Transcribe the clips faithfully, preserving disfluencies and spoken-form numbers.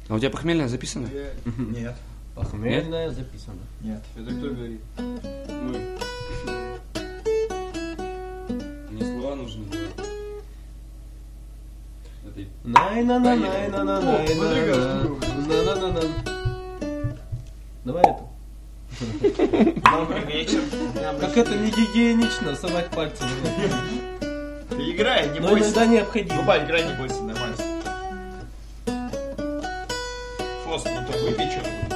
А у тебя похмельная записана? Нет. Похмельная записана. Нет. Это кто говорит? Мы. Мне слова нужны. Это... най на на най на на най на на на. Давай это. Добрый вечер. Как это не гигиенично, совать пальцы. Ты играй, не Но бойся. иногда необходимо. Ну, Бань, играй, не бойся, нормально. Фос, ну так выпей что-то.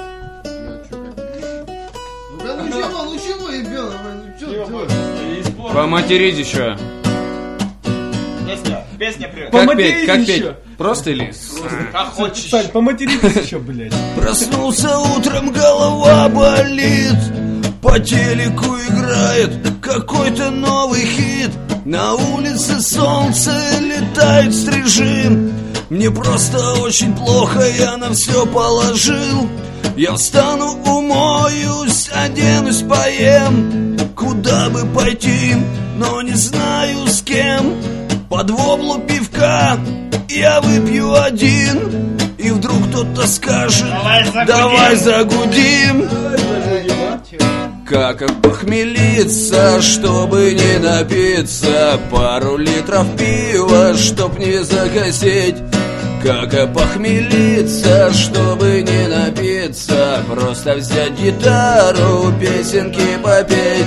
Да ну чего, ну чего, ребенок, ну что делать? Поматерить еще. Песня, песня привет. Как Поматерить петь? Как еще. петь? Просто или? Как хочешь. Сань, поматеритесь еще, блядь. Проснулся утром, голова болит. По телеку играет какой-то новый хит. На улице солнце, летает стрижи. Мне просто очень плохо, я на все положил. Я встану, умоюсь, оденусь, поем. Куда бы пойти, но не знаю с кем. Под воблу пивка я выпью один. И вдруг кто-то скажет: давай загудим. Как опохмелиться, чтобы не напиться? Пару литров пива, чтоб не закосеть. Как опохмелиться, чтобы не напиться? Просто взять гитару, песенки попеть.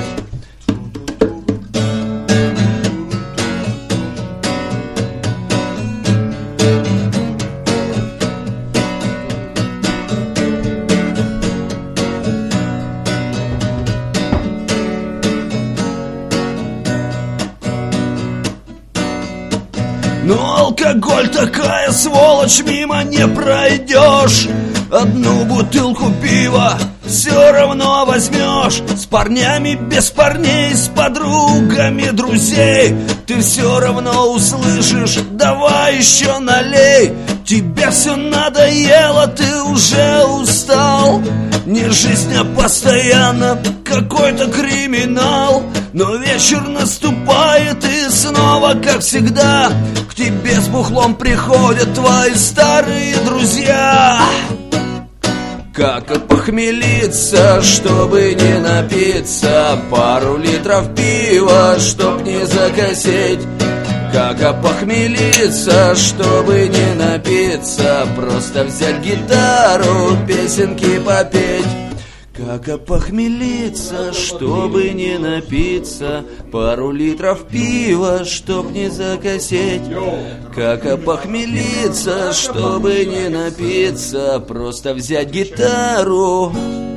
Но алкоголь такая сволочь, мимо не пройдешь. Одну бутылку пива все равно возьмешь. С парнями, без парней, с подругами, друзей. Ты все равно услышишь: давай еще налей. Тебе все надоело, ты уже устал. Не жизнь, а постоянно какой-то криминал. Но вечер наступает, и снова, как всегда, к тебе с бухлом приходят твои старые друзья. Как опохмелиться, чтобы не напиться? Пару литров пива, чтоб не закосеть. Как опохмелиться, чтобы не напиться? Просто взять гитару, песенки попеть. Как опохмелиться, чтобы не напиться? Пару литров пива, чтоб не закосеть. Как опохмелиться, чтобы не напиться? Просто взять гитару.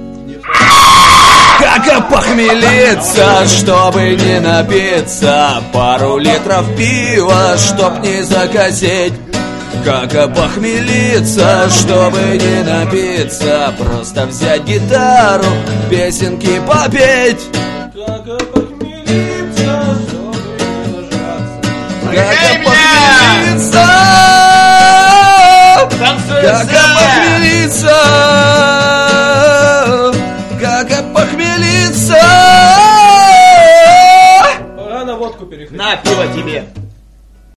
Как опохмелиться, чтобы не напиться? Пару литров пива, чтоб не закосеть. Как опохмелиться, чтобы не напиться? Просто взять гитару, песенки попеть. Как опохмелиться, чтобы не нажраться. Как опохмелиться, как опохмелиться, как опохмелиться. Пора на водку переходить. На, пиво тебе.